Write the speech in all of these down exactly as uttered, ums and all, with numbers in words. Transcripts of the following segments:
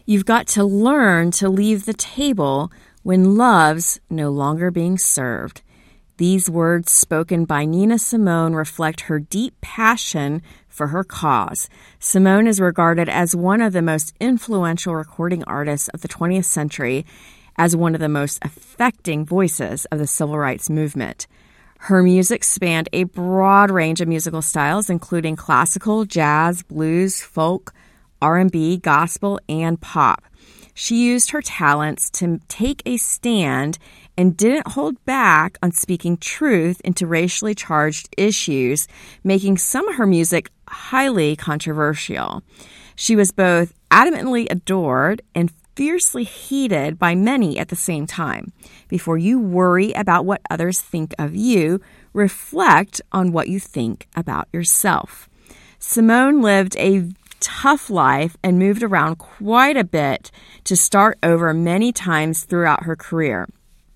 You've got to learn to leave the table when love's no longer being served. These words spoken by Nina Simone reflect her deep passion for her cause. Simone is regarded as one of the most influential recording artists of the twentieth century, as one of the most affecting voices of the civil rights movement. Her music spanned a broad range of musical styles, including classical, jazz, blues, folk, R and B, gospel, and pop. She used her talents to take a stand and didn't hold back on speaking truth into racially charged issues, making some of her music highly controversial. She was both adamantly adored and fiercely hated by many at the same time. Before you worry about what others think of you, reflect on what you think about yourself. Simone lived a tough life and moved around quite a bit to start over many times throughout her career.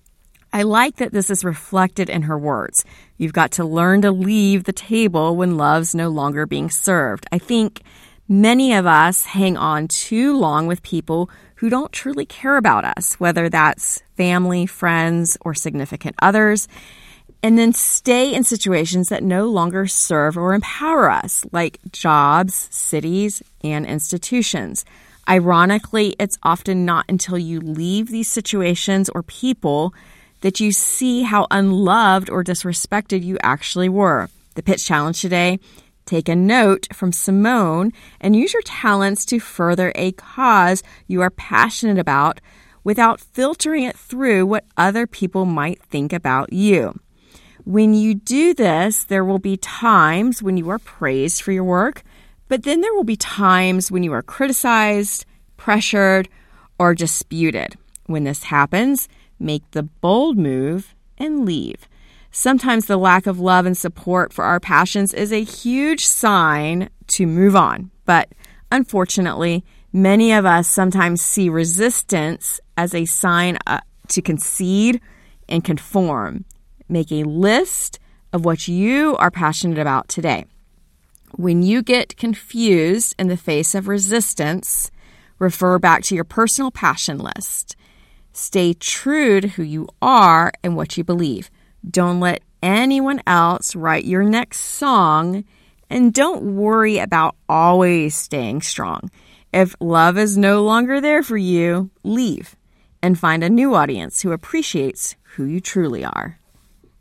I like that this is reflected in her words. You've got to learn to leave the table when love's no longer being served. I think many of us hang on too long with people who don't truly care about us, whether that's family, friends, or significant others, and then stay in situations that no longer serve or empower us, like jobs, cities, and institutions. Ironically, it's often not until you leave these situations or people that you see how unloved or disrespected you actually were. The pitch challenge today: take a note from Simone and use your talents to further a cause you are passionate about without filtering it through what other people might think about you. When you do this, there will be times when you are praised for your work, but then there will be times when you are criticized, pressured, or disputed. When this happens, make the bold move and leave. Sometimes the lack of love and support for our passions is a huge sign to move on. But unfortunately, many of us sometimes see resistance as a sign uh, to concede and conform. Make a list of what you are passionate about today. When you get confused in the face of resistance, refer back to your personal passion list. Stay true to who you are and what you believe. Don't let anyone else write your next song, and don't worry about always staying strong. If love is no longer there for you, leave and find a new audience who appreciates who you truly are.